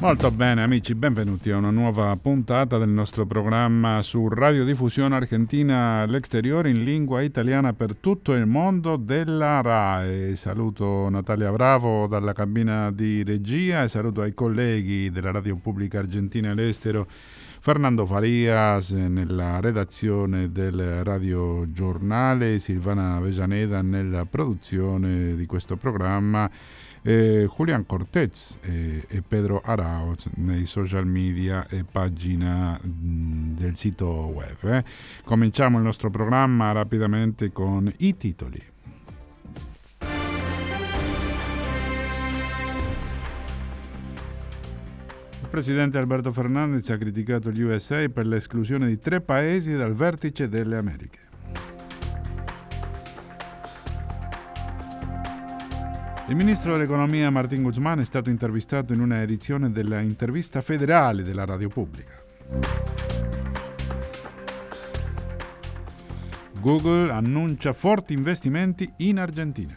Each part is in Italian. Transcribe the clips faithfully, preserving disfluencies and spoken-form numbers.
Molto bene amici, benvenuti a una nuova puntata del nostro programma su Radiodiffusione Argentina all'Exteriore in lingua italiana per tutto il mondo della R A E. Saluto Natalia Bravo dalla cabina di regia e saluto ai colleghi della Radio Pubblica Argentina all'Estero, Fernando Farias nella redazione del Radio Giornale, Silvana Avellaneda nella produzione di questo programma, Eh, Julian Cortez eh, e Pedro Arauz nei social media e pagina mh, del sito web. Eh. Cominciamo il nostro programma rapidamente con i titoli. Il presidente Alberto Fernández ha criticato gli U S A per l'esclusione di tre paesi dal vertice delle Americhe. Il ministro dell'economia Martín Guzmán è stato intervistato in una edizione della Intervista Federale della Radio Pubblica. Google annuncia forti investimenti in Argentina.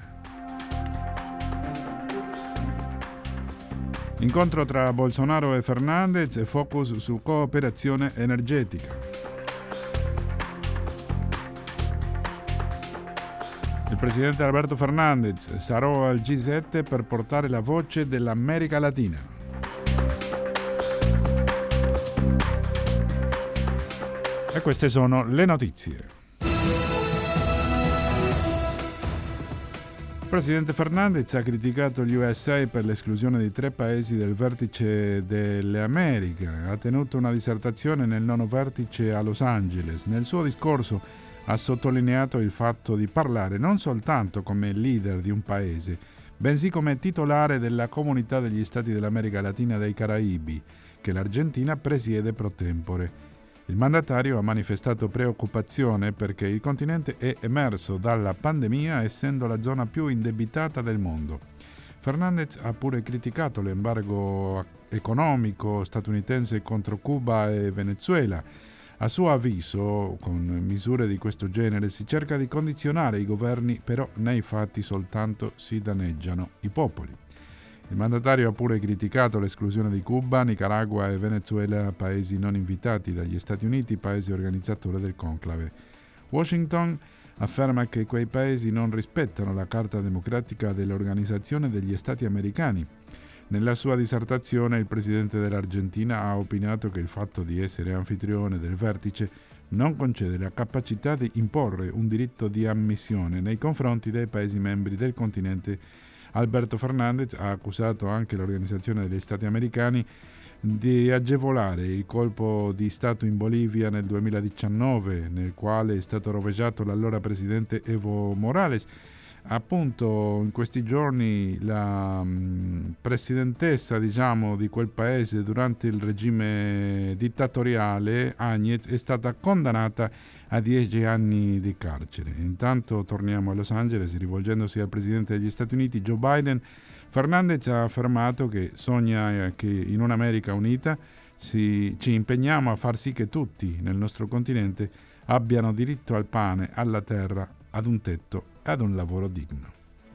Incontro tra Bolsonaro e Fernández e focus su cooperazione energetica. Il presidente Alberto Fernández sarà al G sette per portare la voce dell'America Latina. E queste sono le notizie. Il presidente Fernández ha criticato gli U S A per l'esclusione di tre paesi del vertice delle Americhe. Ha tenuto una dissertazione nel nono vertice a Los Angeles. Nel suo discorso ha sottolineato il fatto di parlare non soltanto come leader di un paese, bensì come titolare della comunità degli Stati dell'America Latina e dei Caraibi, che l'Argentina presiede pro tempore. Il mandatario ha manifestato preoccupazione perché il continente è emerso dalla pandemia essendo la zona più indebitata del mondo. Fernández ha pure criticato l'embargo economico statunitense contro Cuba e Venezuela. A suo avviso, con misure di questo genere si cerca di condizionare i governi, però nei fatti soltanto si danneggiano i popoli. Il mandatario ha pure criticato l'esclusione di Cuba, Nicaragua e Venezuela, paesi non invitati dagli Stati Uniti, paesi organizzatori del conclave. Washington afferma che quei paesi non rispettano la Carta democratica dell'Organizzazione degli Stati Americani. Nella sua dissertazione il presidente dell'Argentina ha opinato che il fatto di essere anfitrione del vertice non concede la capacità di imporre un diritto di ammissione nei confronti dei Paesi membri del continente. Alberto Fernández ha accusato anche l'Organizzazione degli Stati Americani di agevolare il colpo di Stato in Bolivia nel duemiladiciannove, nel quale è stato rovesciato l'allora presidente Evo Morales. Appunto in questi giorni la mh, presidentessa diciamo di quel paese durante il regime dittatoriale Áñez è stata condannata a dieci anni di carcere. Intanto torniamo a Los Angeles, rivolgendosi al presidente degli Stati Uniti Joe Biden. Fernández ha affermato che sogna che in un'America unita si, ci impegniamo a far sì che tutti nel nostro continente abbiano diritto al pane, alla terra, ad un tetto e ad un lavoro digno.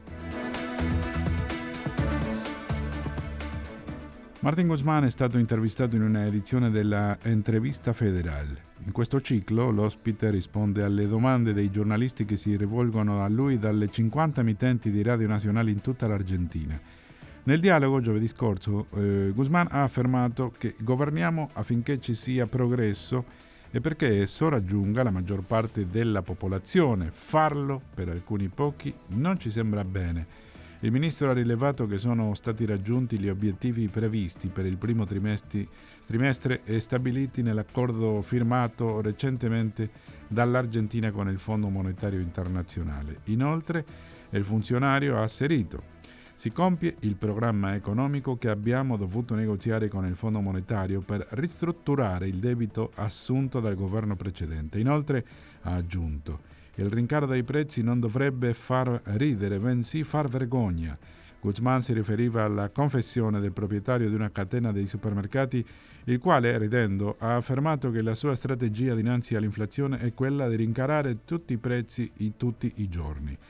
Martín Guzmán è stato intervistato in una edizione della Entrevista Federale. In questo ciclo l'ospite risponde alle domande dei giornalisti che si rivolgono a lui dalle cinquanta emittenti di radio nazionali in tutta l'Argentina. Nel dialogo giovedì scorso eh, Guzmán ha affermato che governiamo affinché ci sia progresso e perché esso raggiunga la maggior parte della popolazione. Farlo per alcuni pochi non ci sembra bene. Il ministro ha rilevato che sono stati raggiunti gli obiettivi previsti per il primo trimestre, trimestre e stabiliti nell'accordo firmato recentemente dall'Argentina con il Fondo Monetario Internazionale. Inoltre, il funzionario ha asserito: si compie il programma economico che abbiamo dovuto negoziare con il Fondo Monetario per ristrutturare il debito assunto dal governo precedente. Inoltre, ha aggiunto, il rincaro dei prezzi non dovrebbe far ridere, bensì far vergogna. Guzmán si riferiva alla confessione del proprietario di una catena dei supermercati, il quale, ridendo, ha affermato che la sua strategia dinanzi all'inflazione è quella di rincarare tutti i prezzi i tutti i giorni.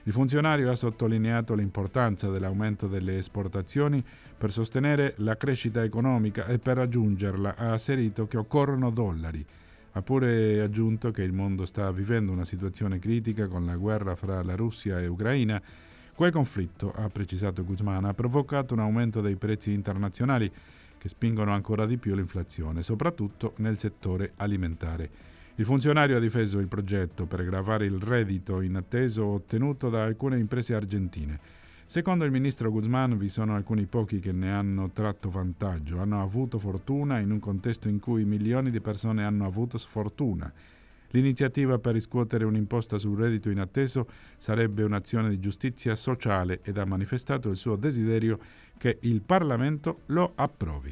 Il funzionario ha sottolineato l'importanza dell'aumento delle esportazioni per sostenere la crescita economica e per raggiungerla ha asserito che occorrono dollari. Ha pure aggiunto che il mondo sta vivendo una situazione critica con la guerra fra la Russia e Ucraina. Quel conflitto, ha precisato Guzmán, ha provocato un aumento dei prezzi internazionali che spingono ancora di più l'inflazione, soprattutto nel settore alimentare. Il funzionario ha difeso il progetto per gravare il reddito inatteso ottenuto da alcune imprese argentine. Secondo il ministro Guzmán vi sono alcuni pochi che ne hanno tratto vantaggio, hanno avuto fortuna in un contesto in cui milioni di persone hanno avuto sfortuna. L'iniziativa per riscuotere un'imposta sul reddito inatteso sarebbe un'azione di giustizia sociale ed ha manifestato il suo desiderio che il Parlamento lo approvi.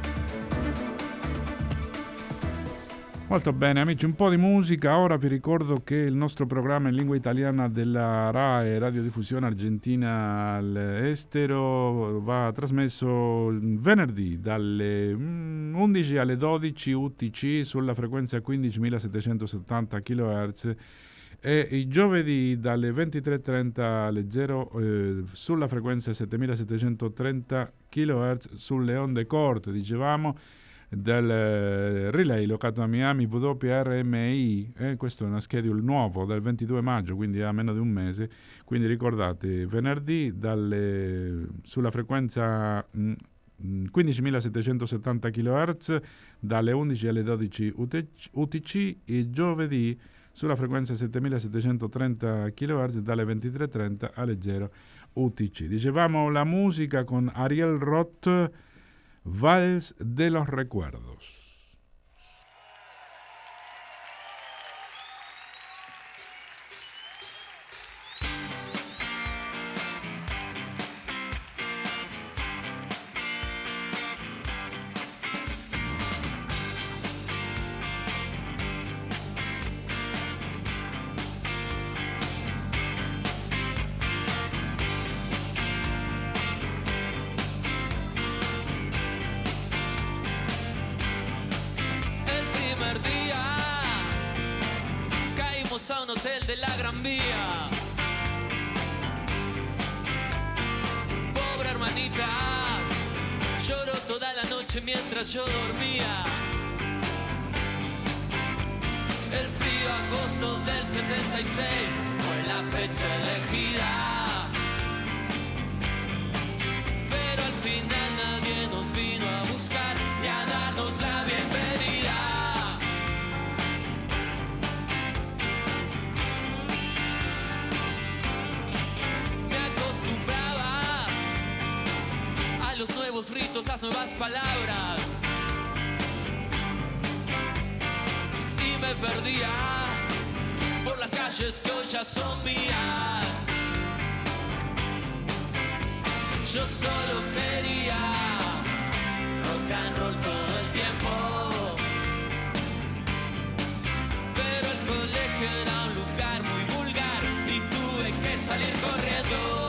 Molto bene amici, un po' di musica. Ora vi ricordo che il nostro programma in lingua italiana della RAI, Radiodiffusione Argentina all'estero, va trasmesso venerdì dalle undici alle dodici U T C sulla frequenza quindicimilasettecentosettanta chilohertz e i giovedì dalle ventitré e trenta alle zero eh, sulla frequenza settemilasettecentotrenta chilohertz sulle onde corte, dicevamo, del relay locato a Miami W R M I, eh, questo è una schedule nuovo del ventidue maggio, quindi a meno di un mese, quindi ricordate venerdì dalle, sulla frequenza mh, quindicimilasettecentosettanta chilohertz dalle undici alle dodici U T C e giovedì sulla frequenza settemilasettecentotrenta chilohertz dalle ventitré e trenta alle zero U T C. Dicevamo la musica con Ariel Roth, Vals de los Recuerdos. A un hotel de la Gran Vía. Pobre hermanita, lloró toda la noche mientras yo dormía. El frío agosto del setenta y seis fue la fecha elegida, pero al final nadie nos vino a buscar y a darnos la bienvenida. Los nuevos ritos, las nuevas palabras, y me perdía por las calles que hoy ya son mías. Yo solo quería rock and roll todo el tiempo, pero el colegio era un lugar muy vulgar y tuve que salir corriendo.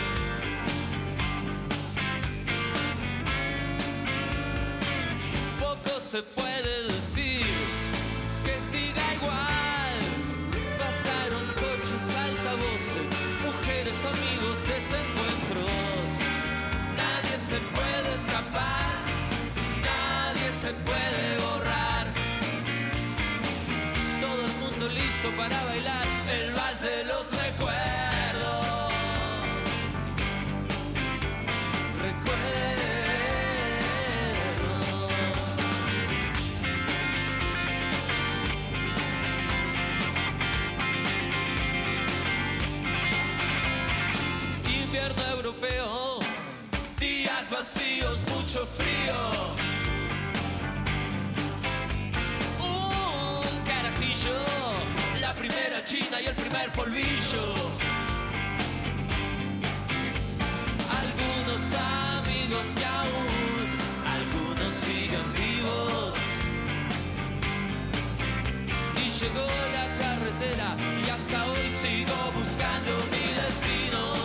Se puede decir que siga igual. Pasaron coches, altavoces, mujeres, amigos, desencuentros. Nadie se puede escapar, nadie se puede borrar. Todo el mundo listo para bailar el vals de los recuerdos. Recuerdos. Días vacíos, mucho frío, un carajillo, la primera china y el primer polvillo. Algunos amigos que aún, algunos siguen vivos. Y llegó la carretera y hasta hoy sigo buscando mi destino.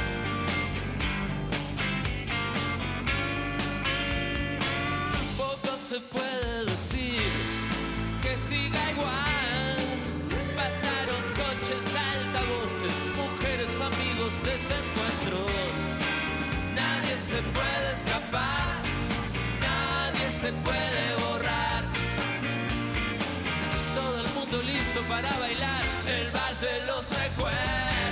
Se puede decir que siga igual. Pasaron coches, altavoces, se puede escapar, nadie se puede borrar. Todo el mundo listo para bailar el vals de los recuerdos.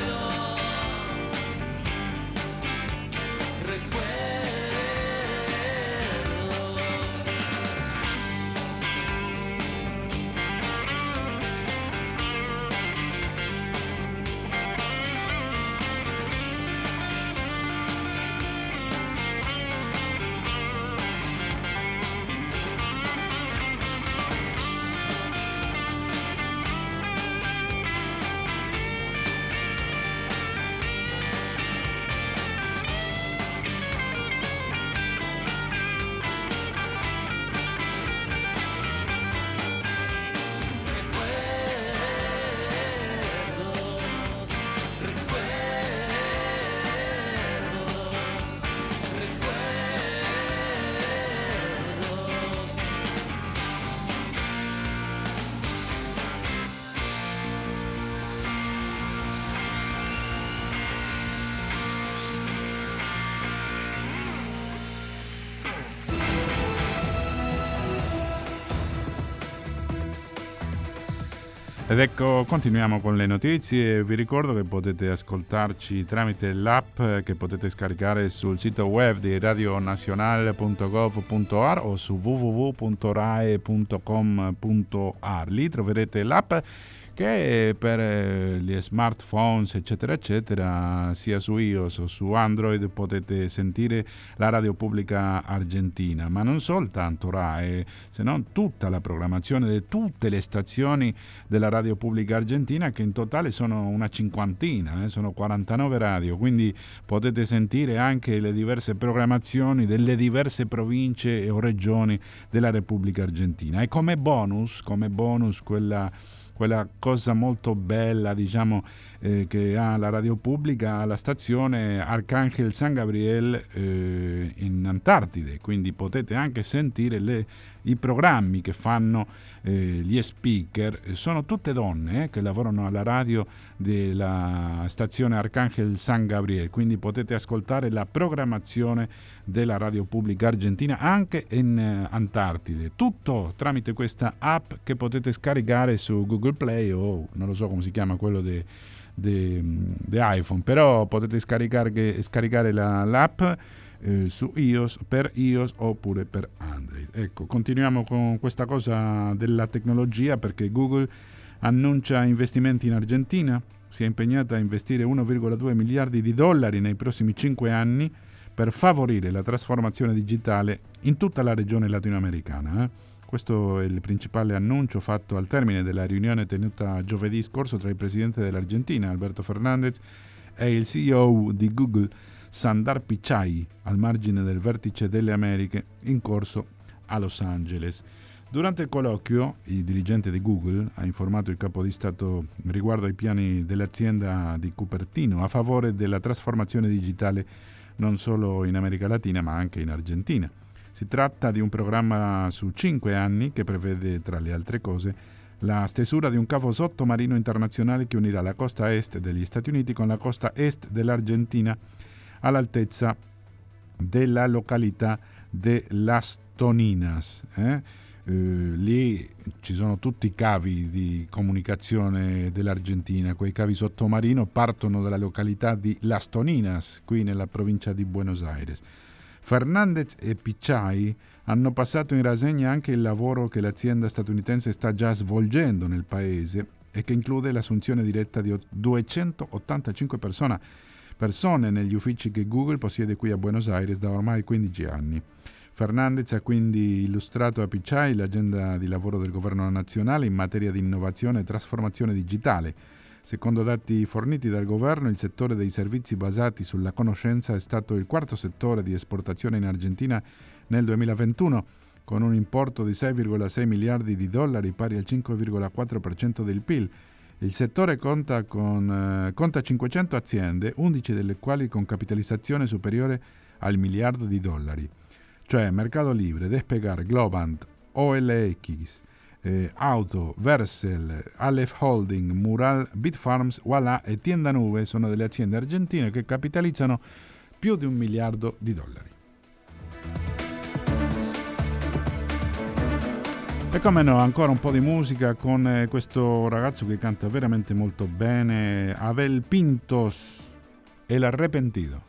Ed ecco, continuiamo con le notizie. Vi ricordo che potete ascoltarci tramite l'app che potete scaricare sul sito web di radionazionale punto gov punto a r o su w w w punto rai punto com punto a r. Lì troverete l'app che per gli smartphones eccetera eccetera, sia su iOS o su Android, potete sentire la radio pubblica argentina, ma non soltanto Rai, se non tutta la programmazione di tutte le stazioni della radio pubblica argentina, che in totale sono una cinquantina, eh, sono quarantanove radio, quindi potete sentire anche le diverse programmazioni delle diverse province o regioni della Repubblica Argentina. E come bonus, come bonus quella quella cosa molto bella, diciamo, eh, che ha la radio pubblica, la stazione Arcángel San Gabriel eh, in Antartide, quindi potete anche sentire le, i programmi che fanno eh, gli speaker. Sono tutte donne eh, che lavorano alla radio della stazione Arcángel San Gabriel, quindi potete ascoltare la programmazione della radio pubblica argentina anche in eh, Antartide, tutto tramite questa app che potete scaricare su Google Play o non lo so come si chiama quello di iPhone, però potete scaricare, scaricare la, l'app eh, su iOS, per iOS oppure per Android. Ecco, continuiamo con questa cosa della tecnologia, perché Google annuncia investimenti in Argentina, si è impegnata a investire uno virgola due miliardi di dollari nei prossimi cinque anni per favorire la trasformazione digitale in tutta la regione latinoamericana. Eh? Questo è il principale annuncio fatto al termine della riunione tenuta giovedì scorso tra il presidente dell'Argentina, Alberto Fernández, e il C E O di Google, Sundar Pichai, al margine del vertice delle Americhe in corso a Los Angeles. Durante il colloquio, il dirigente di Google ha informato il capo di Stato riguardo ai piani dell'azienda di Cupertino a favore della trasformazione digitale non solo in America Latina ma anche in Argentina. Si tratta di un programma su cinque anni che prevede, tra le altre cose, la stesura di un cavo sottomarino internazionale che unirà la costa est degli Stati Uniti con la costa est dell'Argentina all'altezza della località de Las Toninas. Eh? Eh, lì ci sono tutti i cavi di comunicazione dell'Argentina. Quei cavi sottomarino partono dalla località di Las Toninas, qui nella provincia di Buenos Aires. Fernández e Pichai hanno passato in rassegna anche il lavoro che l'azienda statunitense sta già svolgendo nel paese e che include l'assunzione diretta di duecentottantacinque persone, persone negli uffici che Google possiede qui a Buenos Aires da ormai quindici anni. Fernández ha quindi illustrato a Pichai l'agenda di lavoro del governo nazionale in materia di innovazione e trasformazione digitale. Secondo dati forniti dal governo, il settore dei servizi basati sulla conoscenza è stato il quarto settore di esportazione in Argentina nel duemilaventuno, con un importo di sei virgola sei miliardi di dollari, pari al cinque virgola quattro per cento del P I L. Il settore conta, con, eh, conta cinquecento aziende, undici delle quali con capitalizzazione superiore al miliardo di dollari, cioè Mercado Libre, Despegar, Globant, O L X, Eh, Auto, Vercel, Aleph Holding, Mural, Bitfarms, Walla e Tienda Nube sono delle aziende argentine che capitalizzano più di un miliardo di dollari. E come no, ancora un po' di musica con eh, questo ragazzo che canta veramente molto bene, Abel Pintos, El Arrepentido.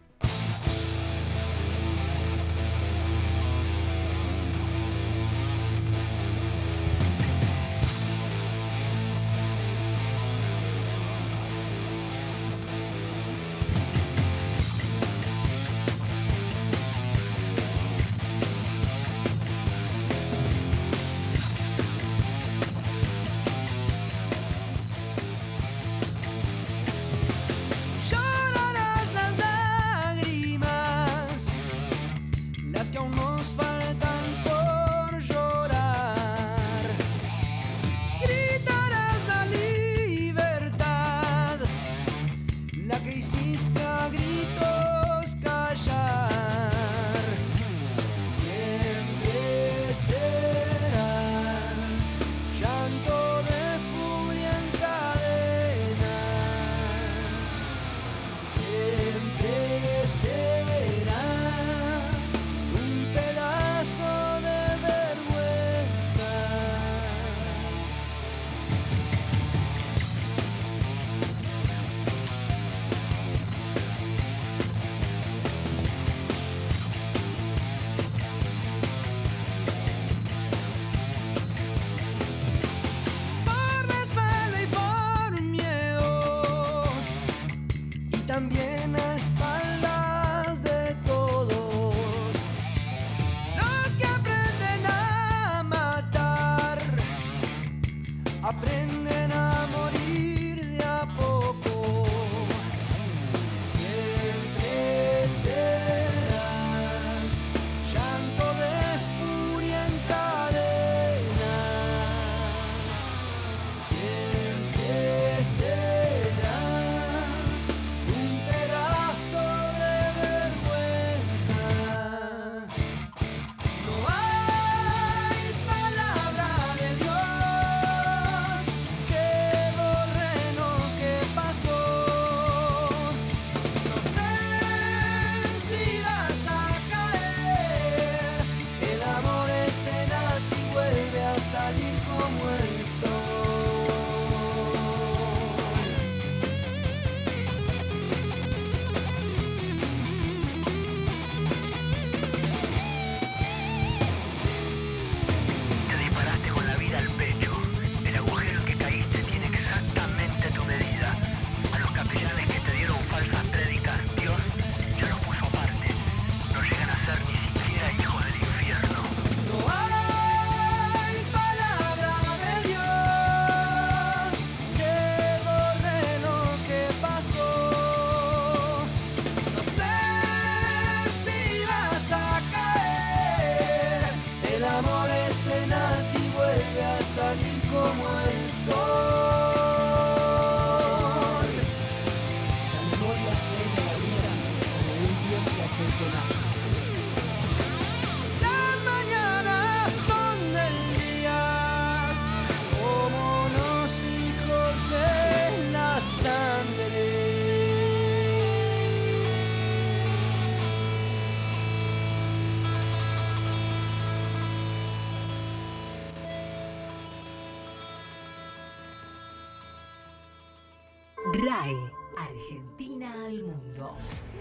R A I Argentina al mundo.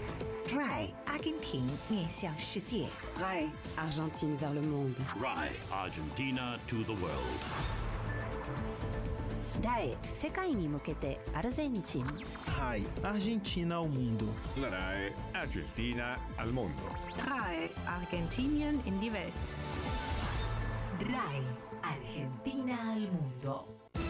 R A I Argentina 面向世界 R A I Argentine vers le monde. R A I Argentina to the world. R A I 世界に向けてアルゼンチン。 R A I Argentina ao mundo. La R A I Argentina al mundo. R A I Argentinien in die Welt. R A I Argentina al mundo.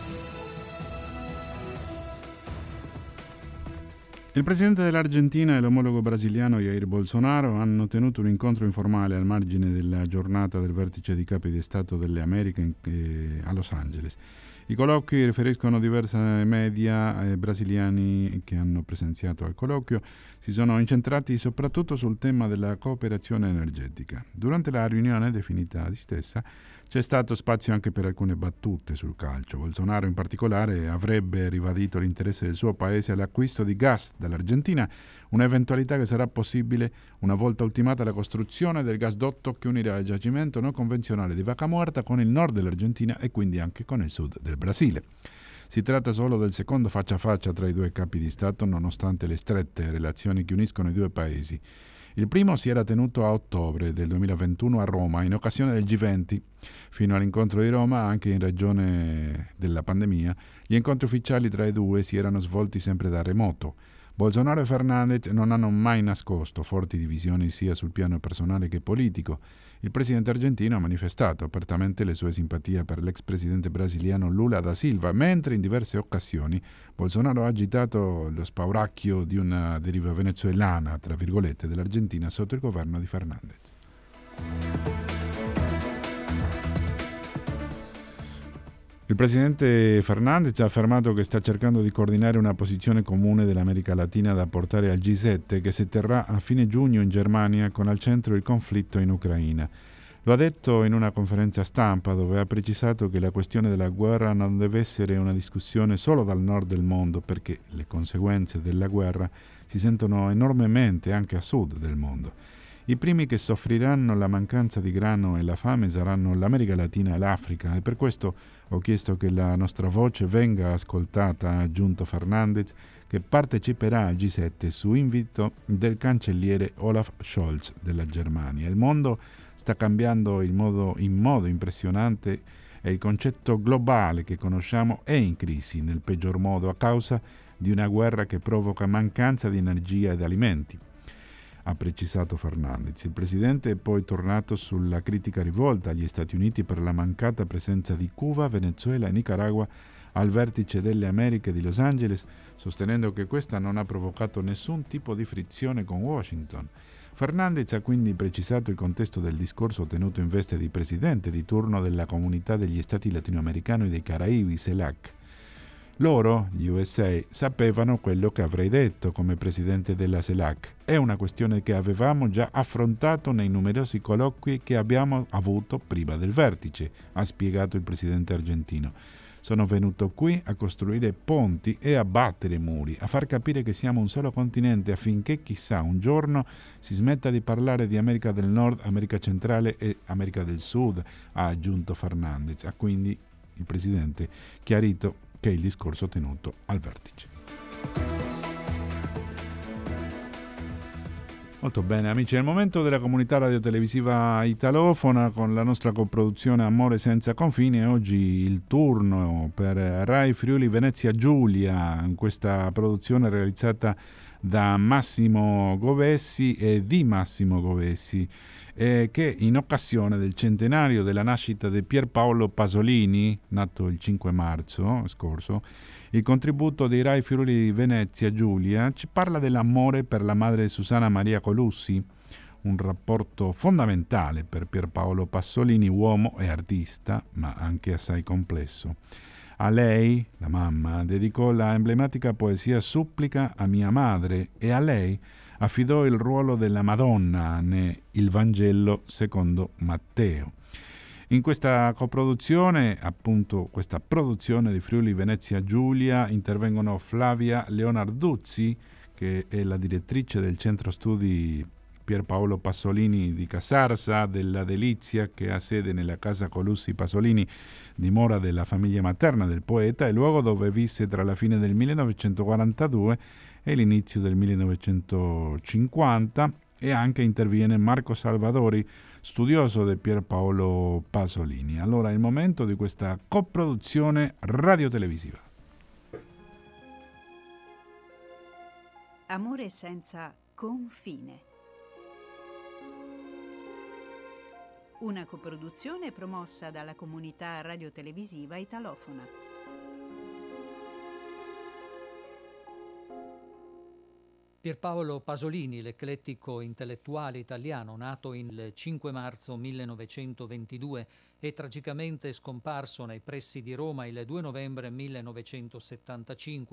Il presidente dell'Argentina e l'omologo brasiliano Jair Bolsonaro hanno tenuto un incontro informale al margine della giornata del vertice di capi di Stato delle Americhe in, eh, a Los Angeles. I colloqui, riferiscono diverse media eh, brasiliani che hanno presenziato al colloquio, si sono incentrati soprattutto sul tema della cooperazione energetica. Durante la riunione definita di stessa c'è stato spazio anche per alcune battute sul calcio. Bolsonaro in particolare avrebbe ribadito l'interesse del suo paese all'acquisto di gas dall'Argentina, un'eventualità che sarà possibile una volta ultimata la costruzione del gasdotto che unirà il giacimento non convenzionale di Vaca Muerta con il nord dell'Argentina e quindi anche con il sud del Brasile. Si tratta solo del secondo faccia a faccia tra i due capi di Stato, nonostante le strette relazioni che uniscono i due paesi. Il primo si era tenuto a ottobre del duemilaventuno a Roma, in occasione del G venti. Fino all'incontro di Roma, anche in ragione della pandemia, gli incontri ufficiali tra i due si erano svolti sempre da remoto. Bolsonaro e Fernandez non hanno mai nascosto forti divisioni sia sul piano personale che politico. Il presidente argentino ha manifestato apertamente le sue simpatie per l'ex presidente brasiliano Lula da Silva, mentre in diverse occasioni Bolsonaro ha agitato lo spauracchio di una deriva venezuelana, tra virgolette, dell'Argentina sotto il governo di Fernandez. Il presidente Fernandez ha affermato che sta cercando di coordinare una posizione comune dell'America Latina da portare al G sette, che si terrà a fine giugno in Germania con al centro il conflitto in Ucraina. Lo ha detto in una conferenza stampa dove ha precisato che la questione della guerra non deve essere una discussione solo dal nord del mondo, perché le conseguenze della guerra si sentono enormemente anche a sud del mondo. I primi che soffriranno la mancanza di grano e la fame saranno l'America Latina e l'Africa, e per questo ho chiesto che la nostra voce venga ascoltata, ha aggiunto Fernandez, che parteciperà al G sette su invito del cancelliere Olaf Scholz della Germania. Il mondo sta cambiando il modo, in modo impressionante e il concetto globale che conosciamo è in crisi, nel peggior modo a causa di una guerra che provoca mancanza di energia ed alimenti, ha precisato Fernandez. Il presidente è poi tornato sulla critica rivolta agli Stati Uniti per la mancata presenza di Cuba, Venezuela e Nicaragua al vertice delle Americhe di Los Angeles, sostenendo che questa non ha provocato nessun tipo di frizione con Washington. Fernandez ha quindi precisato il contesto del discorso tenuto in veste di presidente di turno della Comunità degli Stati Latinoamericani e dei Caraibi, CELAC. Loro, gli U S A, sapevano quello che avrei detto come presidente della CELAC. È una questione che avevamo già affrontato nei numerosi colloqui che abbiamo avuto prima del vertice, ha spiegato il presidente argentino. Sono venuto qui a costruire ponti e a battere muri, a far capire che siamo un solo continente affinché chissà un giorno si smetta di parlare di America del Nord, America Centrale e America del Sud, ha aggiunto Fernandez. Ha quindi il presidente chiarito che è il discorso tenuto al vertice. Molto bene, amici, è il momento della comunità radiotelevisiva italofona con la nostra coproduzione Amore senza confini, e oggi il turno per Rai Friuli Venezia Giulia, in questa produzione realizzata da Massimo Govessi e di Massimo Govessi, eh, che in occasione del centenario della nascita di Pierpaolo Pasolini, nato il cinque marzo scorso, il contributo dei Rai Friuli Venezia Giulia ci parla dell'amore per la madre Susanna Maria Colussi, un rapporto fondamentale per Pierpaolo Pasolini, uomo e artista, ma anche assai complesso. A lei, la mamma, dedicò la emblematica poesia Supplica a mia madre e a lei affidò il ruolo della Madonna ne Il Vangelo secondo Matteo. In questa coproduzione, appunto questa produzione di Friuli Venezia Giulia, intervengono Flavia Leonarduzzi, che è la direttrice del centro studi Pierpaolo Pasolini di Casarsa, della Delizia, che ha sede nella casa Colussi Pasolini, dimora della famiglia materna del poeta, e luogo dove visse tra la fine del millenovecentoquarantadue e l'inizio del millenovecentocinquanta, e anche interviene Marco Salvadori, studioso di Pierpaolo Pasolini. Allora è il momento di questa coproduzione radiotelevisiva. Amore senza confine. Una coproduzione promossa dalla comunità radiotelevisiva italofona. Pierpaolo Pasolini, l'eclettico intellettuale italiano, nato il cinque marzo millenovecentoventidue e tragicamente scomparso nei pressi di Roma il due novembre millenovecentosettantacinque,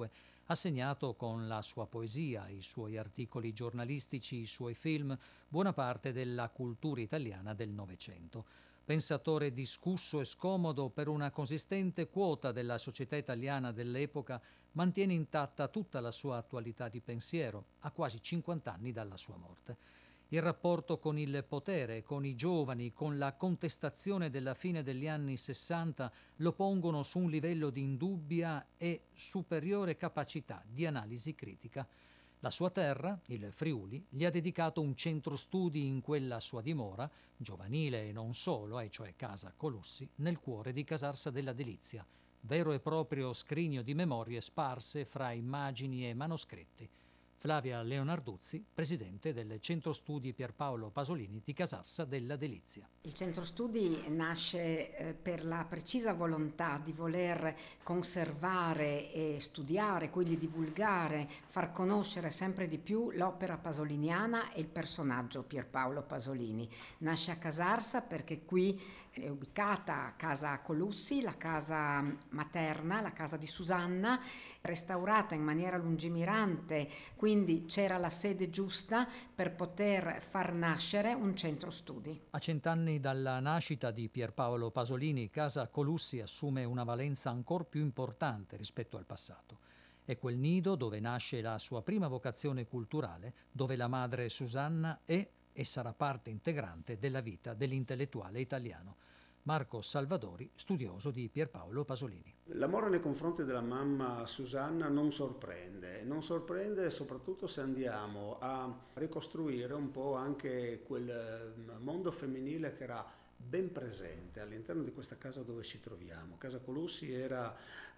ha segnato con la sua poesia, i suoi articoli giornalistici, i suoi film, buona parte della cultura italiana del Novecento. Pensatore discusso e scomodo, per una consistente quota della società italiana dell'epoca mantiene intatta tutta la sua attualità di pensiero, a quasi cinquanta anni dalla sua morte. Il rapporto con il potere, con i giovani, con la contestazione della fine degli anni sessanta lo pongono su un livello di indubbia e superiore capacità di analisi critica. La sua terra, il Friuli, gli ha dedicato un centro studi in quella sua dimora, giovanile e non solo, e cioè Casa Colussi, nel cuore di Casarsa della Delizia, vero e proprio scrigno di memorie sparse fra immagini e manoscritti. Flavia Leonarduzzi, presidente del Centro Studi Pierpaolo Pasolini di Casarsa della Delizia. Il Centro Studi nasce eh, per la precisa volontà di voler conservare e studiare, quindi divulgare, far conoscere sempre di più l'opera pasoliniana e il personaggio Pierpaolo Pasolini. Nasce a Casarsa perché qui è ubicata Casa Colussi, la casa materna, la casa di Susanna, restaurata in maniera lungimirante, quindi c'era la sede giusta per poter far nascere un centro studi. A cent'anni dalla nascita di Pierpaolo Pasolini, Casa Colussi assume una valenza ancor più importante rispetto al passato. È quel nido dove nasce la sua prima vocazione culturale, dove la madre Susanna è e sarà parte integrante della vita dell'intellettuale italiano. Marco Salvadori, studioso di Pierpaolo Pasolini. L'amore nei confronti della mamma Susanna non sorprende, non sorprende soprattutto se andiamo a ricostruire un po' anche quel mondo femminile che era ben presente all'interno di questa casa dove ci troviamo. Casa Colussi era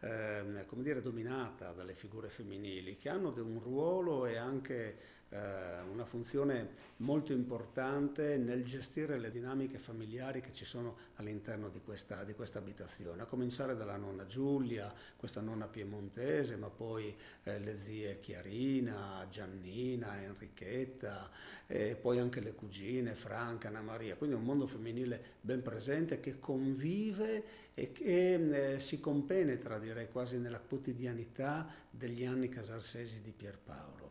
eh, come dire, dominata dalle figure femminili che hanno un ruolo e anche eh, una funzione molto importante nel gestire le dinamiche familiari che ci sono all'interno di questa, di questa abitazione, a cominciare dalla nonna Giulia, questa nonna piemontese, ma poi eh, le zie Chiarina, Giannina, Enrichetta, e poi anche le cugine Franca, Anna Maria, quindi un mondo femminile ben presente che convive e che eh, si compenetra, direi, quasi nella quotidianità degli anni casarsesi di Pierpaolo.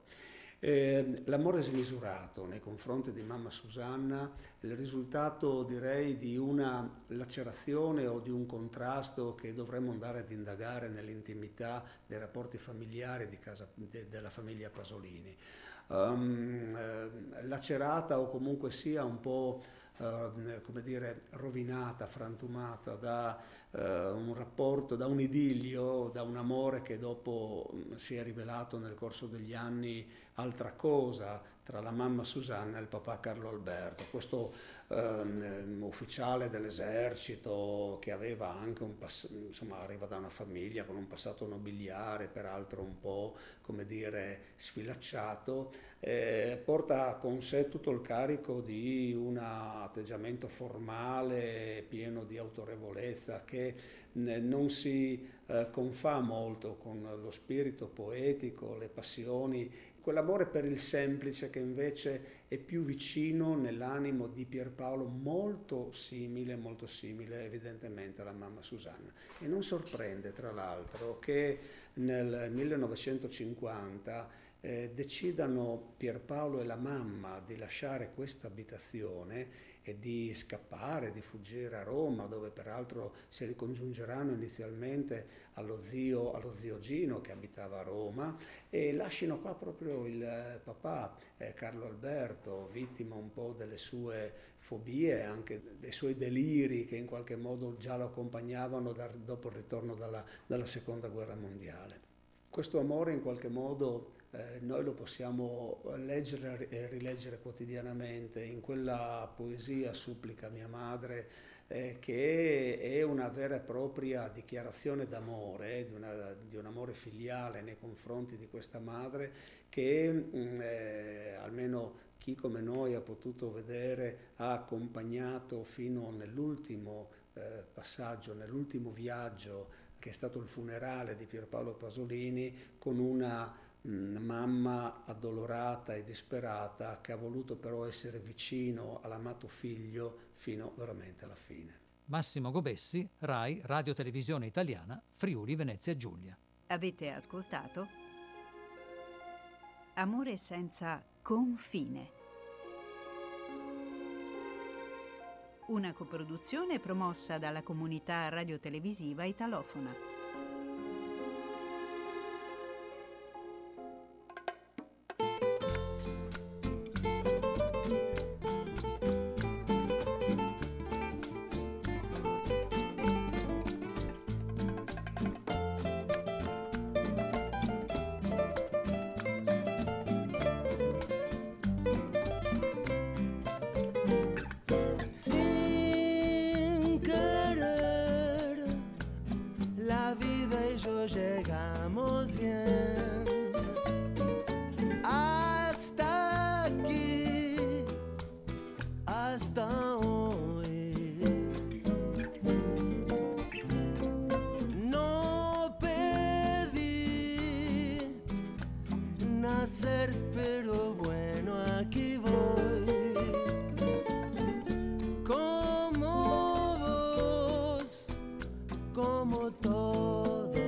Eh, l'amore smisurato nei confronti di mamma Susanna è il risultato, direi, di una lacerazione o di un contrasto che dovremmo andare ad indagare nell'intimità dei rapporti familiari di casa, de, della famiglia Pasolini. Um, eh, lacerata o comunque sia un po' Uh, come dire, rovinata, frantumata da uh, un rapporto, da un idillio, da un amore che dopo um, si è rivelato nel corso degli anni altra cosa tra la mamma Susanna e il papà Carlo Alberto, questo um, ufficiale dell'esercito che aveva anche un passato, insomma arriva da una famiglia con un passato nobiliare, peraltro un po', come dire, sfilacciato, eh, porta con sé tutto il carico di un atteggiamento formale, pieno di autorevolezza, che non si eh, confà molto con lo spirito poetico, le passioni, quell'amore per il semplice che invece è più vicino nell'animo di Pierpaolo, molto simile, molto simile evidentemente alla mamma Susanna. E non sorprende tra l'altro che nel millenovecentocinquanta eh, decidano Pierpaolo e la mamma di lasciare questa abitazione e di scappare, di fuggire a Roma, dove peraltro si ricongiungeranno inizialmente allo zio, allo zio Gino che abitava a Roma, e lasciano qua proprio il papà eh, Carlo Alberto, vittima un po' delle sue fobie, anche dei suoi deliri che in qualche modo già lo accompagnavano da, dopo il ritorno dalla, dalla seconda guerra mondiale. Questo amore in qualche modo eh, noi lo possiamo leggere e rileggere quotidianamente in quella poesia Supplica mia madre, eh, che è una vera e propria dichiarazione d'amore, eh, di, una, di un amore filiale nei confronti di questa madre che eh, almeno chi come noi ha potuto vedere ha accompagnato fino nell'ultimo eh, passaggio, nell'ultimo viaggio che è stato il funerale di Pierpaolo Pasolini, con una mh, mamma addolorata e disperata che ha voluto però essere vicino all'amato figlio fino veramente alla fine. Massimo Gobessi, Rai, Radio Televisione Italiana, Friuli Venezia Giulia. Avete ascoltato Amore senza confine. Una coproduzione promossa dalla comunità radiotelevisiva italofona. Llegamos bien hasta aquí, hasta hoy. No pedí nacer, pero bueno, aquí voy. Como vos, como todos.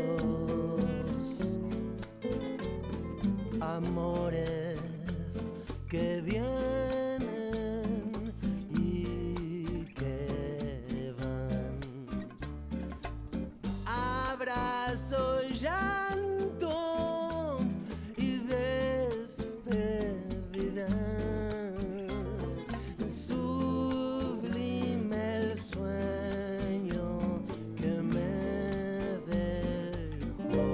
Amores que vienen y que van. Abrazo, llanto y despedidas. Sublime el sueño que me dejó.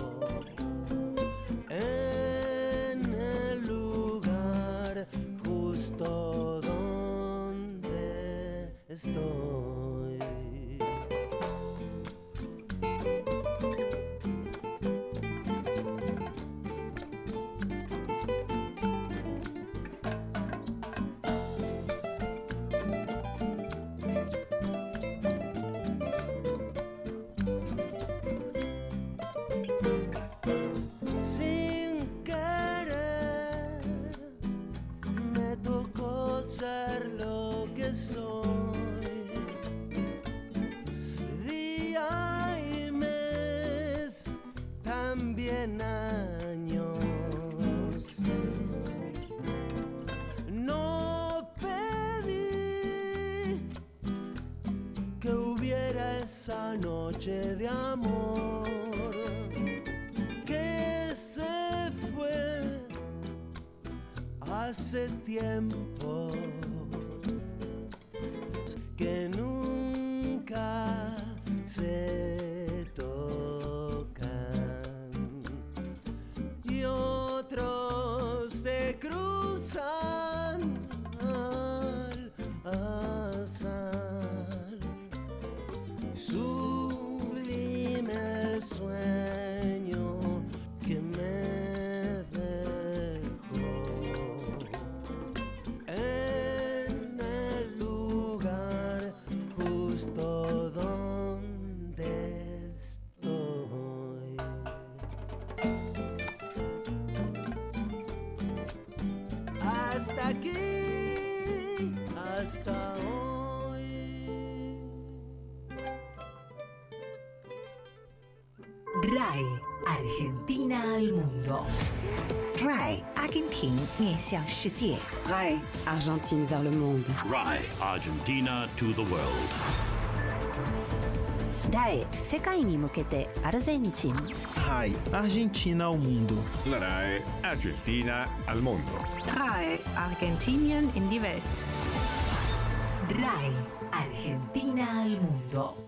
Estoy. Sin querer me tocó ser lo que soy. Años no pedí que hubiera esa noche de amor que se fue hace tiempo, que nunca se toca. Y otros se cruzan al azar. Sublime el sueño que me dejó en el lugar justo donde estoy. Hasta aquí, hasta hoy. RAI Argentina al mundo. RAI Argentina 面向世界。 RAI Argentine vers le monde. RAI Argentina to the world. RAI 世界に向けてアルゼンチン。 RAI Argentina al mundo. La RAI Argentina al mondo. RAI Argentinien in die Welt. RAI Argentina al mundo.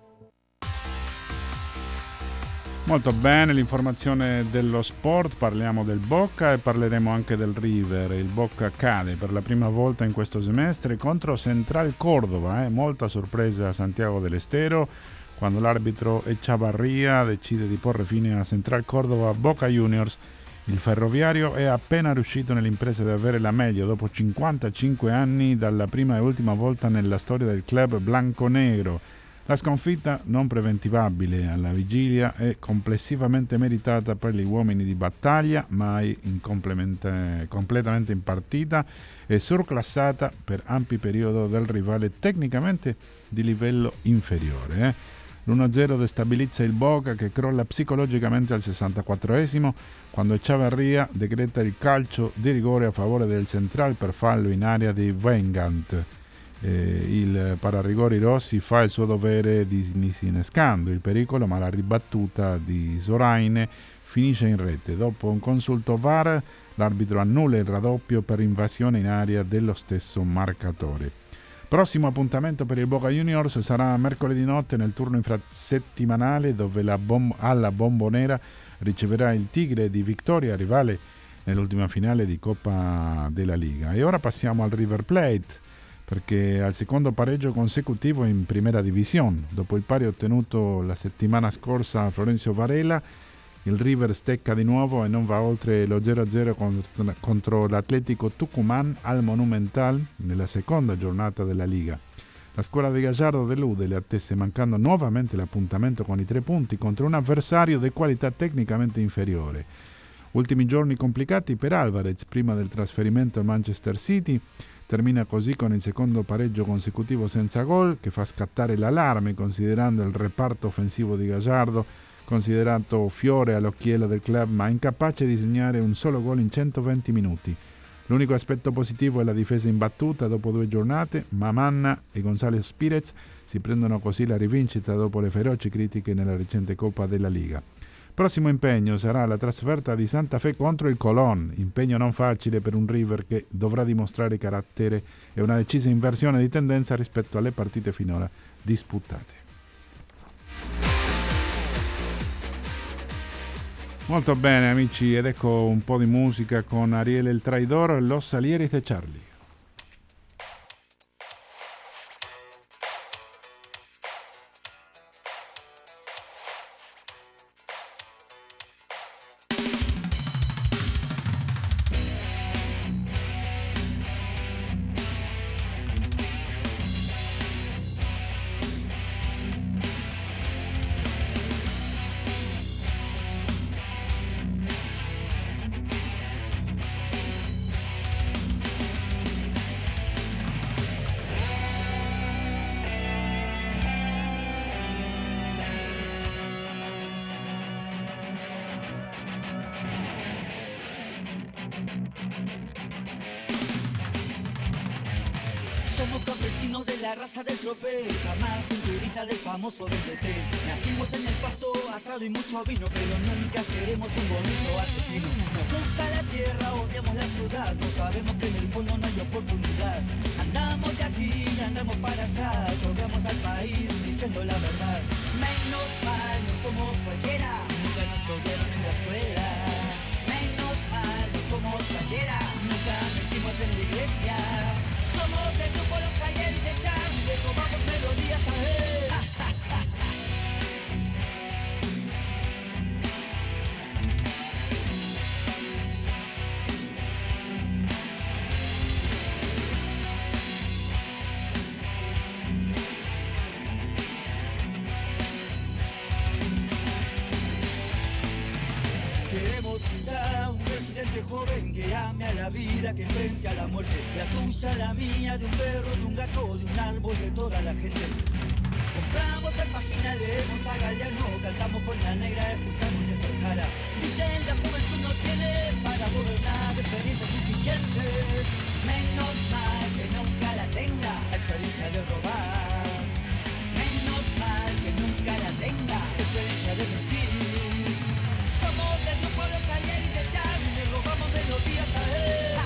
Molto bene, l'informazione dello sport, parliamo del Boca e parleremo anche del River. Il Boca cade per la prima volta in questo semestre contro Central Córdoba, eh? Molta sorpresa a Santiago del Estero quando l'arbitro Echavarría decide di porre fine a Central Córdoba Boca Juniors. Il ferroviario è appena riuscito nell'impresa di avere la meglio dopo cinquantacinque anni dalla prima e ultima volta nella storia del club bianconero. La sconfitta non preventivabile alla vigilia è complessivamente meritata per gli uomini di battaglia, mai in completamente in partita e surclassata per ampi periodi dal rivale tecnicamente di livello inferiore. Eh. l'uno a zero destabilizza il Boca, che crolla psicologicamente al sessantaquattresimo quando Echavarria decreta il calcio di rigore a favore del Central per fallo in area di Weingart. Eh, il pararigori rossi fa il suo dovere disinnescando il pericolo, ma la ribattuta di Zoraine finisce in rete. Dopo un consulto V A R, l'arbitro annulla il raddoppio per invasione in area dello stesso marcatore. Prossimo appuntamento per il Boca Juniors sarà mercoledì notte nel turno infrasettimanale, dove la bom- alla Bombonera riceverà il Tigre di Victoria, rivale nell'ultima finale di Coppa della Liga. E ora passiamo al River Plate, perché al secondo pareggio consecutivo in Primera División, dopo il pari ottenuto la settimana scorsa a Florencio Varela, il River stecca di nuovo e non va oltre lo zero a zero contro, contro l'Atlético Tucumán al Monumental nella seconda giornata della Liga. La squadra di Gallardo delude le attese, mancando nuovamente l'appuntamento con i tre punti contro un avversario di qualità tecnicamente inferiore. Ultimi giorni complicati per Alvarez prima del trasferimento al Manchester City. Termina così con il secondo pareggio consecutivo senza gol, che fa scattare l'allarme considerando il reparto offensivo di Gallardo, considerato fiore all'occhiello del club, ma incapace di segnare un solo gol in centoventi minuti. L'unico aspetto positivo è la difesa imbattuta dopo due giornate, ma Manna e González Pírez si prendono così la rivincita dopo le feroci critiche nella recente Coppa della Liga. Prossimo impegno sarà la trasferta di Santa Fe contro il Colón, impegno non facile per un River che dovrà dimostrare carattere e una decisa inversione di tendenza rispetto alle partite finora disputate. Molto bene amici, ed ecco un po' di musica con Ariel el Traidor e Los Salieris de Charlie. Somos campesinos de la raza del tropel, jamás un turista del famoso B D T. Nacimos en el pasto, asado y mucho vino, pero nunca seremos un bonito argentino. Nos gusta la tierra, odiamos la ciudad, no sabemos que en el fondo no hay oportunidad. Andamos de aquí, andamos para allá, tocamos al país diciendo la verdad. Menos mal, no somos cualquiera, nunca nos odiaron en la escuela. Menos mal, no somos cualquiera, nunca metimos en la iglesia. Somos del grupo Los Salieris de Charlie, le robamos melodías a él. Queremos fundar un presidente joven que ame a la vida, que enfrente a la muerte, la suya, la mía, de un perro, de un gato, de un árbol, de toda la gente. Compramos en página, leemos a Galeano, cantamos con la negra, escuchamos Néstor Jara. Dicen la juventud no tiene para gobernar experiencia suficiente. Menos mal que nunca la tenga, experiencia de robar. Menos mal que nunca la tenga, experiencia de mentir. Somos del grupo Los Salieris de Charlie, le robamos melodías a él.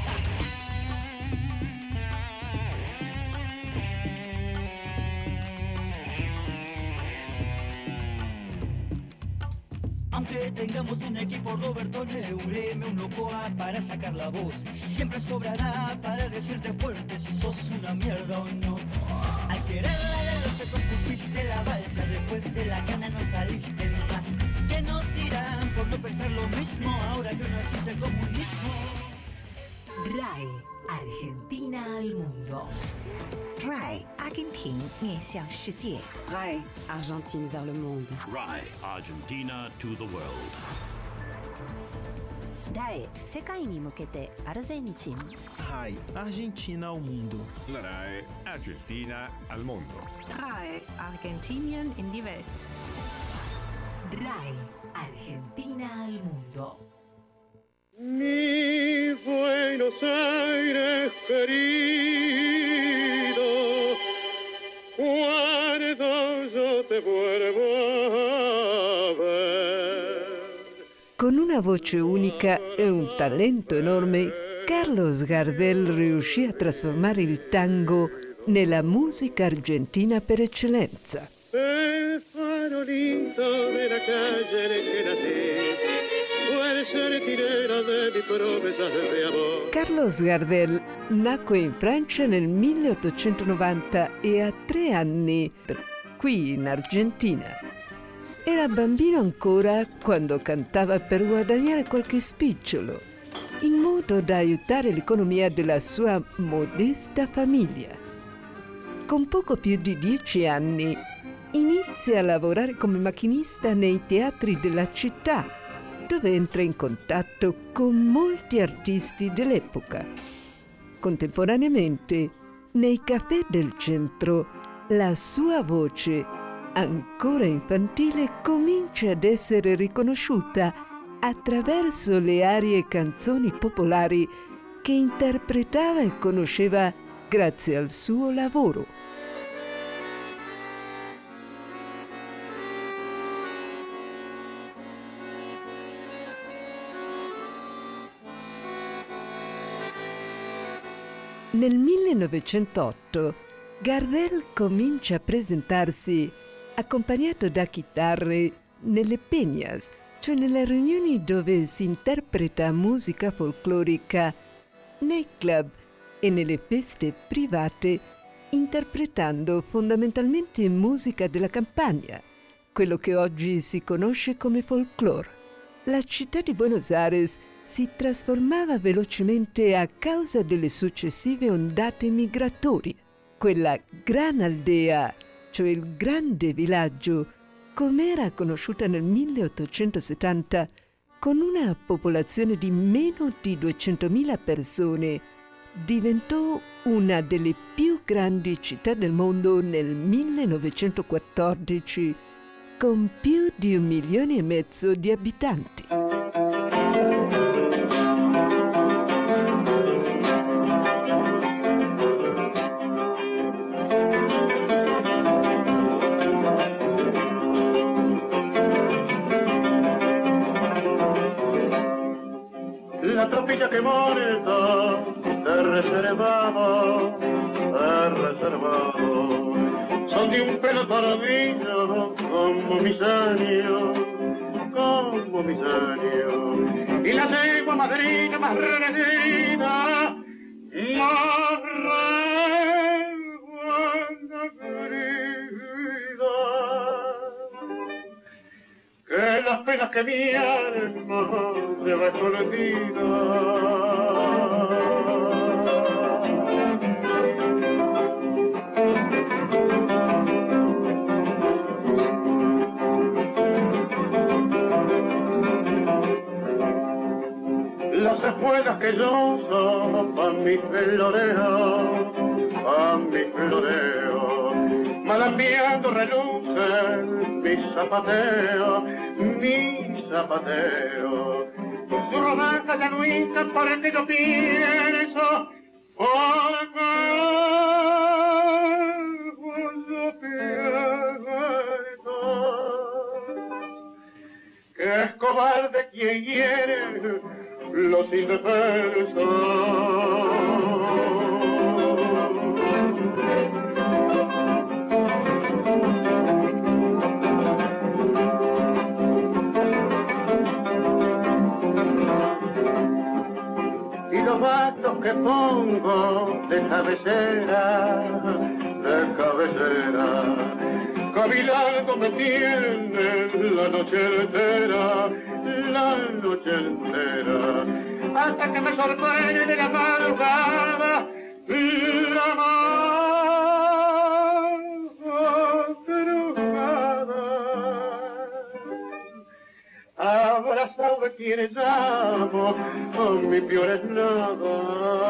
Aunque tengamos un equipo Robertone, Ureme, un Ocoa para sacar la voz, siempre sobrará para decirte fuerte si sos una mierda o no. Al querer la ley te compusiste la balsa, después de la cana no saliste más. ¿Qué nos dirán por no pensar lo mismo ahora que no existe el comunismo? R A I, Argentina al mundo. R A I, Argentina 面向世界。 R A I, Argentine vers le monde. R A I, Argentina to the world. ライ 世界に向けてアルゼンチン R A I Argentina ao mundo. La R A E Argentina al mondo. R A I Argentinien in die Welt. R A I Argentina al mundo. Mi Buenos Aires querido, cuando yo te vuelvo a ver. Con una voce unica e un talento enorme, Carlos Gardel riuscì a trasformare il tango nella musica argentina per eccellenza. El farolito de la calle en el que nací, puede ser tirera de mis promesas de amor. Carlos Gardel nacque in Francia nel milleottocentonovanta e ha tre anni qui in Argentina. Era bambino ancora quando cantava per guadagnare qualche spicciolo, in modo da aiutare l'economia della sua modesta famiglia. Con poco più di dieci anni inizia a lavorare come macchinista nei teatri della città, dove entra in contatto con molti artisti dell'epoca. Contemporaneamente, nei caffè del centro, la sua voce, ancora infantile, comincia ad essere riconosciuta attraverso le arie e canzoni popolari che interpretava e conosceva grazie al suo lavoro. Nel millenovecentotto Gardel comincia a presentarsi accompagnato da chitarre nelle peñas, cioè nelle riunioni dove si interpreta musica folclorica, nei club e nelle feste private, interpretando fondamentalmente musica della campagna, quello che oggi si conosce come folklore. La città di Buenos Aires si trasformava velocemente a causa delle successive ondate migratorie. Quella gran aldea, cioè il grande villaggio, come era conosciuta nel milleottocentosettanta, con una popolazione di meno di duecentomila persone, diventò una delle più grandi città del mondo nel millenovecentoquattordici, con più di un milione e mezzo di abitanti. La tropilla que molesta, te reservado, te reservado. Son de un pelo tardío, como mis años, como mis años. Y la yegua madrina más renecida, más querida, que las penas que mi alma lleva escondida. Las espuelas que yo uso pa' mi floreo, pa' mi floreo, malambiando relucen mi zapateo, mi zapateo. Su rodaja ya no hincha porque yo pienso, porque yo pienso que es cobarde quien hiere los indefensos. Y los vatos que pongo de cabecera, de cabecera, cavilando me tienen la noche entera, la noche entera, hasta que me sorprende de la madrugada, la madrugada, abrazado de quienes amo, a mi peor eslava.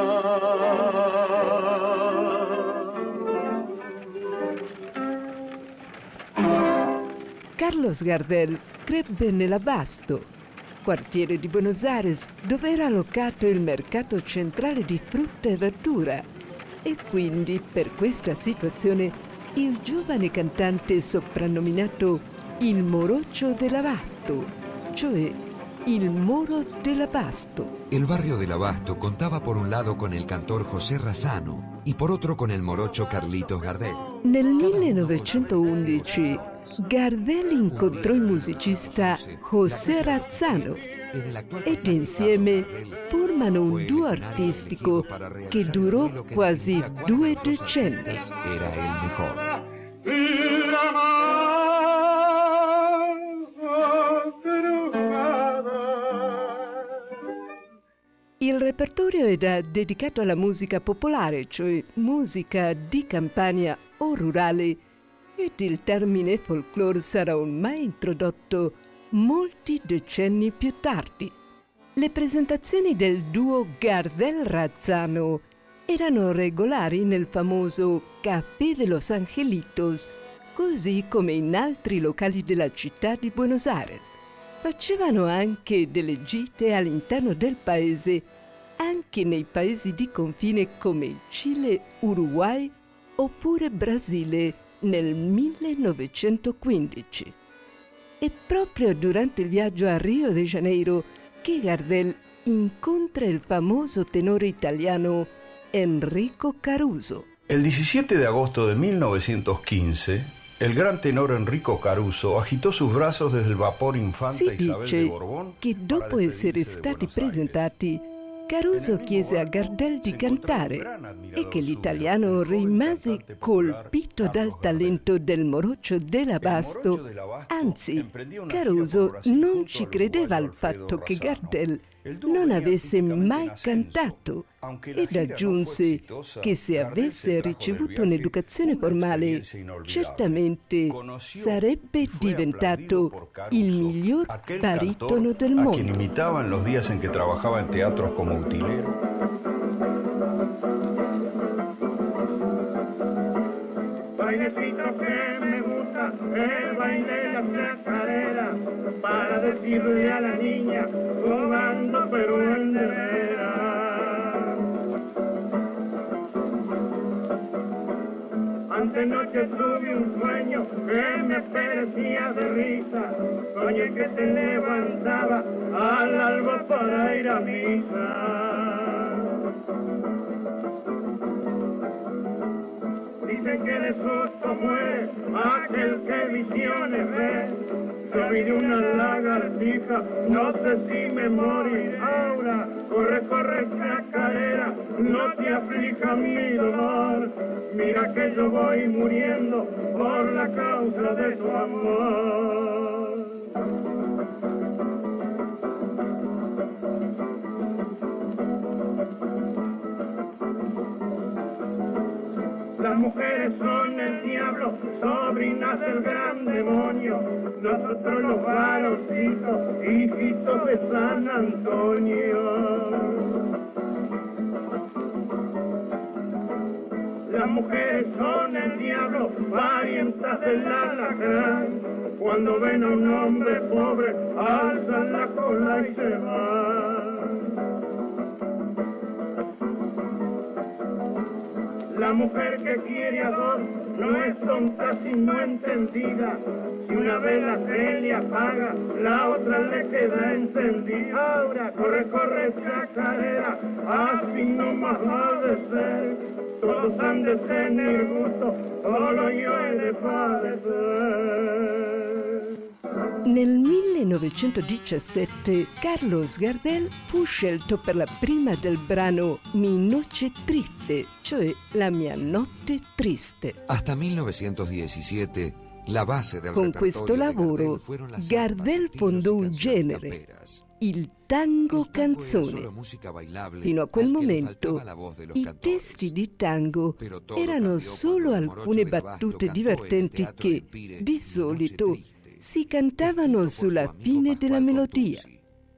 Carlos Gardel crebbe nell'Abasto, quartiere di Buenos Aires, dove era allocato il mercato centrale di frutta e verdura. E quindi, per questa situazione, il giovane cantante soprannominato il Morocho dell'Abasto, cioè il Moro dell'Abasto. El barrio del Abasto contaba por un lado con el cantor José Razzano y por otro con el morocho Carlitos Gardel. Nel millenovecentoundici Gardel incontrò il musicista José Razzano ed insieme formano un duo artistico che durò quasi due decenni. Era el mejor. Il repertorio era dedicato alla musica popolare, cioè musica di campagna o rurale, ed il termine folklore sarà ormai introdotto molti decenni più tardi. Le presentazioni del duo Gardel-Razzano erano regolari nel famoso Café de los Angelitos, così come in altri locali della città di Buenos Aires. Facevano anche delle gite all'interno del paese, anche nei paesi di confine come Cile, Uruguay oppure Brasile nel millenovecentoquindici. È proprio durante il viaggio a Rio de Janeiro che Gardel incontra il famoso tenore italiano Enrico Caruso. El diecisiete de agosto de mil novecientos quince, el gran tenor Enrico Caruso agitó sus brazos desde el vapor Infanta Si Isabel de dice Borbón che dopo essere stati presentati, Caruso chiese a Gardel di cantare e che l'italiano rimase colpito dal talento del Morocho dell'Abasto. Anzi, Caruso non ci credeva al fatto che Gardel non avesse mai cantato ed aggiunse che se avesse ricevuto un'educazione formale certamente sarebbe diventato il miglior baritono del a quien mondo. imitaba en los días en que trabajaba en teatros como utilero. Bailecito que me gusta, el baile de la chacarera, para decirle a la niña, jugando pero en de veras. Antenoche tuve un sueño que me parecía de risa, soñé que te levantaba al alba para ir a misa. Dicen que de susto muere aquel que visiones ve. Yo vi de una lagartija, no sé si me morí. Ahora, corre, corre, chacarera, no te aflija mi dolor. Mira que yo voy muriendo por la causa de tu amor. Las mujeres son el diablo, sobrinas del gran demonio. Nosotros los varoncitos, hijitos de San Antonio. Las mujeres son el diablo, parientas del alacrán. Cuando ven a un hombre pobre, alzan la cola y se van. La mujer que quiere a dos no es tonta sino entendida. Si una vela se le apaga, la otra le queda encendida. Ahora corre, corre, chacarera, así no más ha de ser. Todos han de tener gusto, solo yo he de padecer. Nel millenovecentodiciassette Carlos Gardel fu scelto per la prima del brano Mi noche triste, cioè La mia notte triste. Hasta mil novecientos diecisiete, la base del Con questo lavoro Gardel fondò un genere, il tango canzone. Fino a quel momento i testi di tango erano solo alcune battute divertenti che, di solito, si cantavano sulla fine della melodia,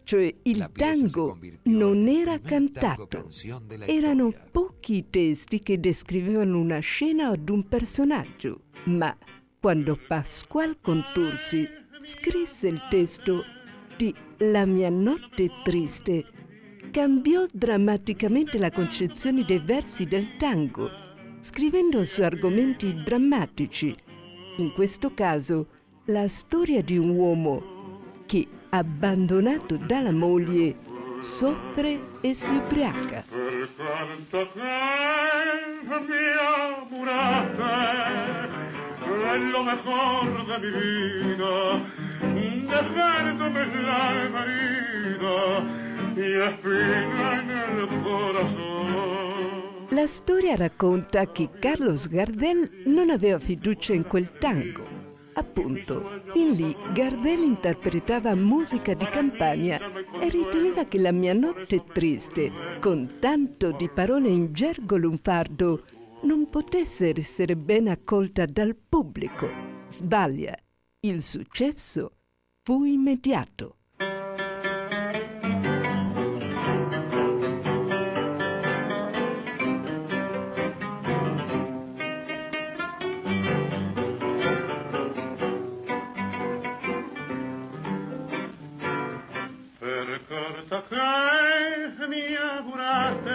cioè il tango non era cantato. Erano pochi i testi che descrivevano una scena ad un personaggio, ma quando Pasquale Contursi scrisse il testo di La mia notte triste, cambiò drammaticamente la concezione dei versi del tango, scrivendo su argomenti drammatici. In questo caso, la storia di un uomo che, abbandonato dalla moglie, soffre e si ubriaca. Per quanto che mia murata è lo mejor de mi vida, dejándome la herida y espina en el corazón. La storia racconta che Carlos Gardel non aveva fiducia in quel tango. Appunto, fin lì Gardel interpretava musica di campagna e riteneva che La mia notte triste, con tanto di parole in gergo lunfardo, non potesse essere ben accolta dal pubblico. Sbaglia. Il successo fu immediato. Per corta che mi augurate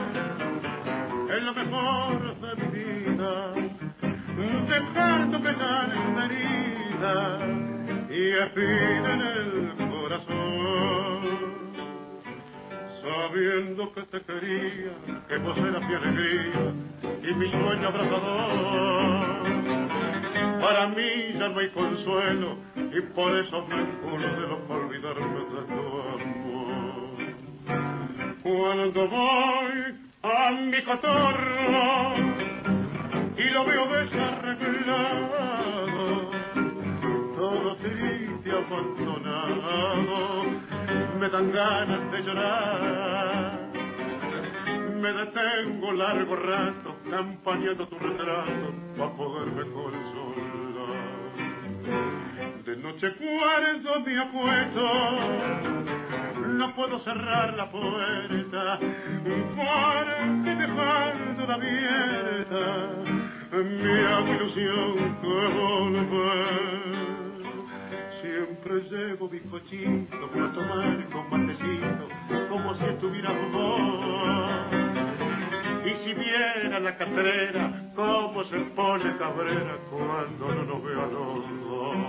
è lo mejor de mi vida, dejando pegar en la herida y espina en el corazón. Sabiendo que te quería, que vos eras mi alegría y mi sueño abrazador. Para mí ya no hay consuelo y por eso me encuentro para olvidarme de tu amor. Cuando voy a mi cotorro y lo veo desarreglado, todo triste, abandonado, me dan ganas de llorar. Me detengo largo rato, campaneando tu retrato, para poderme consolar. De noche cuando me acuesto, no puedo cerrar la puerta, porque dejándola abierta, me hago ilusión que volver. Siempre llevo mi cochito para tomar con matecito, como si estuviera vos. Y si viera la catrera, cómo se pone cabrera cuando no nos veo a los dos.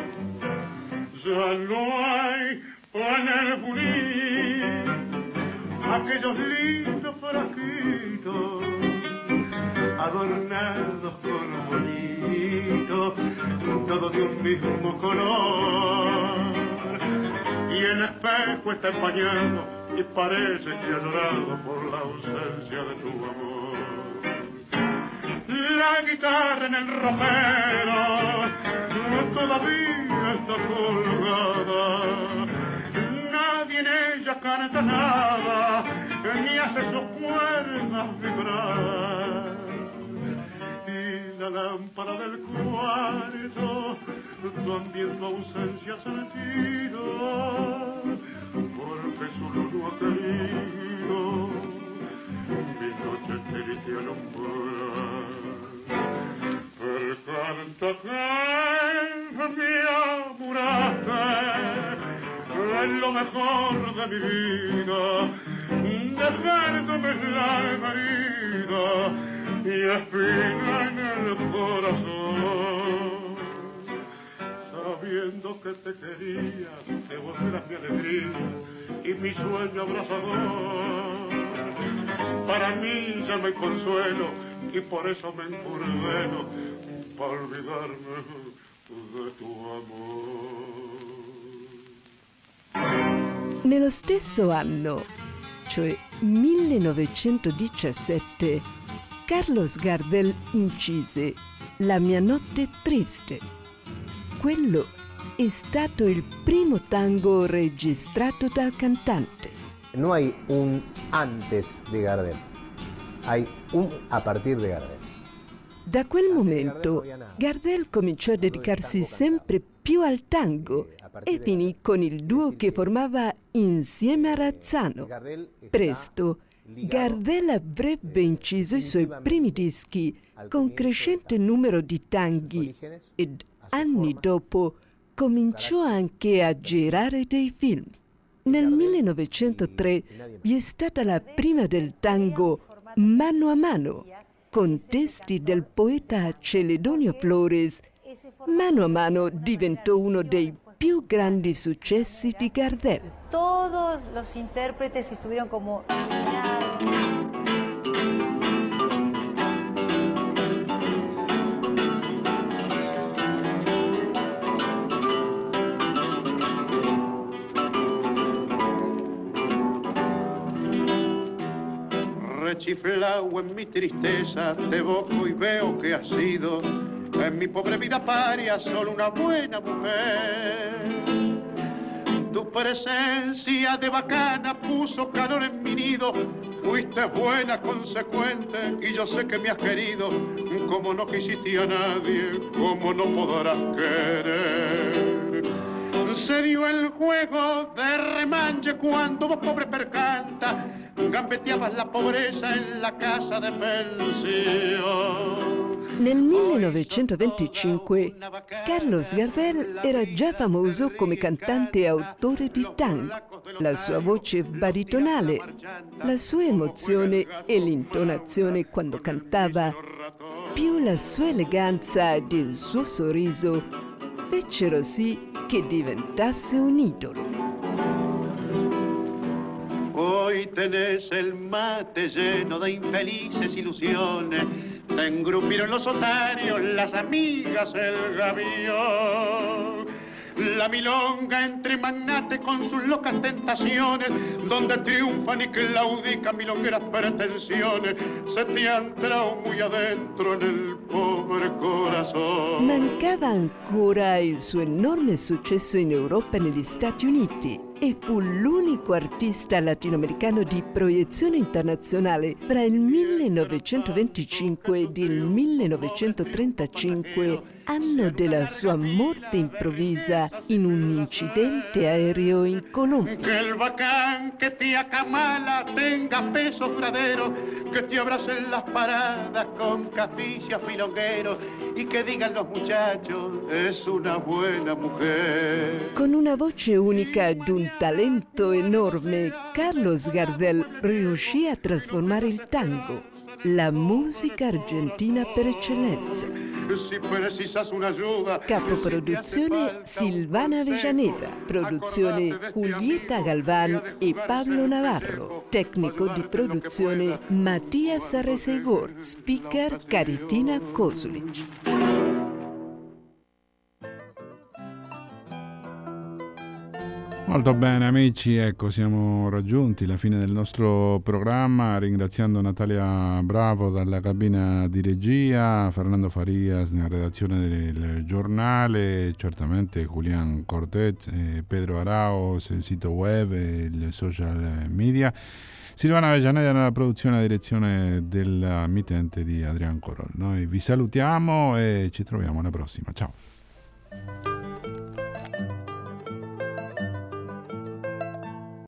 Ya no hay en el bulín aquellos lindos frasquitos adornados con bonitos, todos de un mismo color. Y el espejo está empañado y parece que ha llorado por la ausencia de tu amor. La guitarra en el ropero todavía está colgada, nadie en ella canta nada, ni hace sus cuerdas vibrar. Y la lámpara del cuarto también tu ausencia ha sentido, porque su luz no ha querido mi noche triste alumbrar. Per quanto che mi auguraste es lo mejor de mi vida, dejándome la herida y espina en el corazón. Sabiendo que te quería, que vos eras mi alegría y mi sueño abrazador. Para mí ya no hay consuelo y por eso me encurdeno para olvidarme de tu amor. Nello stesso anno, cioè millenovecentodiciassette, Carlos Gardel incise La mia notte triste. Quello è stato il primo tango registrato dal cantante. No hay un antes de Gardel, hay un a partir de Gardel. Da quel momento Gardel cominciò a dedicarsi sempre più al tango e finì con il duo che formava insieme a Razzano. Presto Gardel avrebbe inciso i suoi primi dischi con crescente numero di tanghi ed anni dopo cominciò anche a girare dei film. Nel millenovecentotre vi è stata la prima del tango Mano a Mano, con testi del poeta Celedonio Flores. Mano a Mano diventò uno dei più grandi successi di Gardel. Todos los intérpretes estuvieron como iluminados. Rechiflao en mi tristeza, te evoco y veo que has sido en mi pobre vida paria solo una buena mujer. Tu presencia de bacana puso calor en mi nido, fuiste buena, consecuente, y yo sé que me has querido, como no quisiste a nadie, como no podrás querer. Se dio el juego de remanche cuando vos pobre percanta gambeteabas la pobreza en la casa de pensione. Nel millenovecentoventicinque Carlos Gardel era già famoso come cantante e autore di tango. La sua voce baritonale, la sua emozione e l'intonazione quando cantava, più la sua eleganza ed il suo sorriso, fecero sì che diventasse un idolo. Hoy tenés el mate lleno de infelices ilusiones, te engrupieron los otarios, las amigas, el gavión. La milonga entre magnates con sus locas tentaciones, donde triunfan y claudican milongueras pretensiones, se te han entrado muy adentro en el pobre corazón. Mancava ancora il suo enorme successo in Europa e negli Stati Uniti e fu l'unico artista latinoamericano di proiezione internazionale fra il millenovecentoventicinque ed il millenovecentotrentacinque, anno della sua morte improvvisa in un incidente aereo in Colombia. Que el bacán que te acamala tenga peso duradero, que te abracen las paradas con caficias filongueros y que digan los muchachos, es una buena mujer. Con una voce unica ed un talento enorme, Carlos Gardel riuscì a trasformare il tango, la musica argentina per eccellenza. Capoproduzione Silvana Avellaneda, produzione Julieta Galván e Pablo Navarro, tecnico di produzione Mattias Arresegor, speaker Caritina Kosulic. Molto bene amici, ecco siamo raggiunti la fine del nostro programma, ringraziando Natalia Bravo dalla cabina di regia, Fernando Farias nella redazione del giornale, certamente Julián Cortez, eh, Pedro Araos, il sito web e il social media, Silvana Avellaneda nella produzione e direzione della mittente di Adrian Corol. Noi vi salutiamo e ci troviamo alla prossima, ciao!